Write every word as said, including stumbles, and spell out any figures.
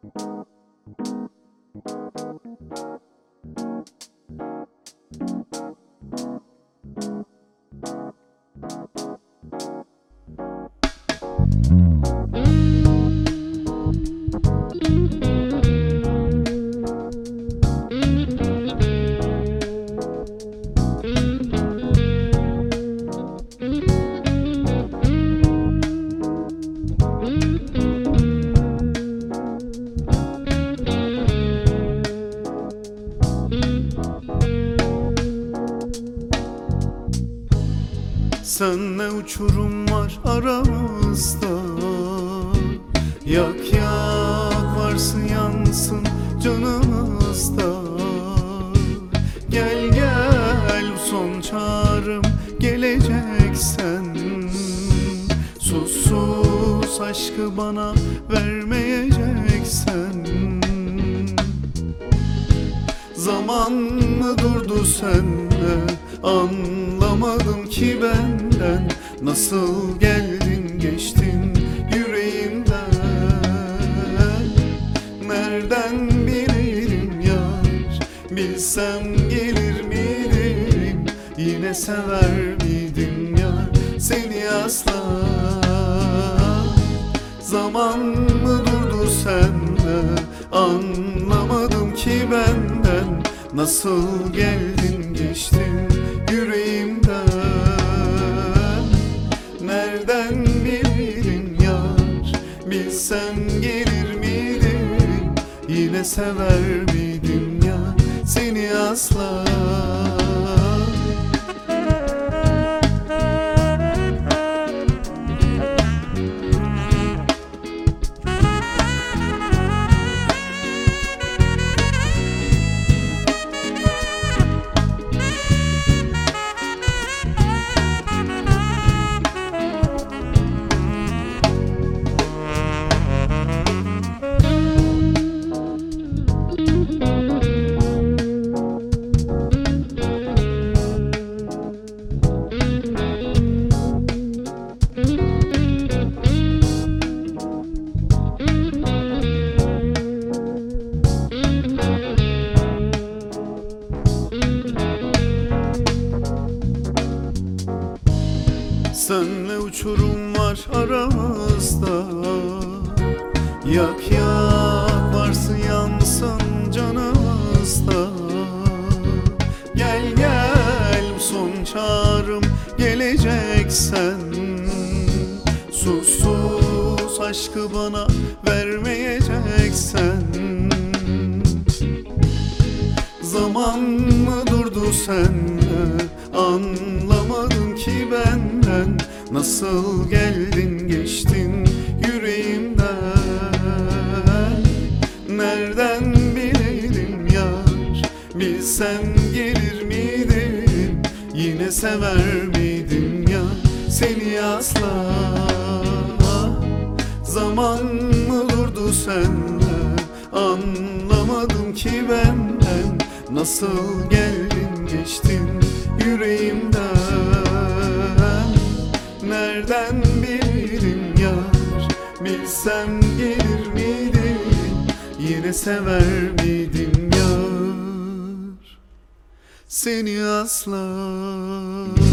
Senle uçurum var aramızda. Yak yak varsın yansın canımızda. Gel gel bu son çağrım, geleceksen. Sus sus aşkı bana vermeyeceksen. Zaman mı durdu sende? Anlamadım ki benden. Nasıl geldin geçtin yüreğimden. Nereden bilirim yar, bilsem gelir miydim, yine sever miydim yar seni asla. Zaman mı durdu sende? Anlamadım ki benden. Nasıl geldin geçtin yüreğimden. Nereden bildin yar, bilsem gelir miydim, yine sever miydim yar seni asla. Senle uçurum var aramızda. Yak yak varsın yansın canımızda. Gel gel bu son çağrım, geleceksen. Sus sus aşkı bana vermeyeceksen. Zaman mı durdu sende? Anlamadım ki benden. Nasıl geldin geçtin yüreğimden. Nereden bileydim yar, bilsem gelir miydim, yine sever miydim yar seni asla. Zaman mı durdu sende? Anlamadım ki benden. Nasıl geldin geçtin yüreğimden. Nereden bildim yar, bilsem gelir miydim, yine sever miydim yar seni asla.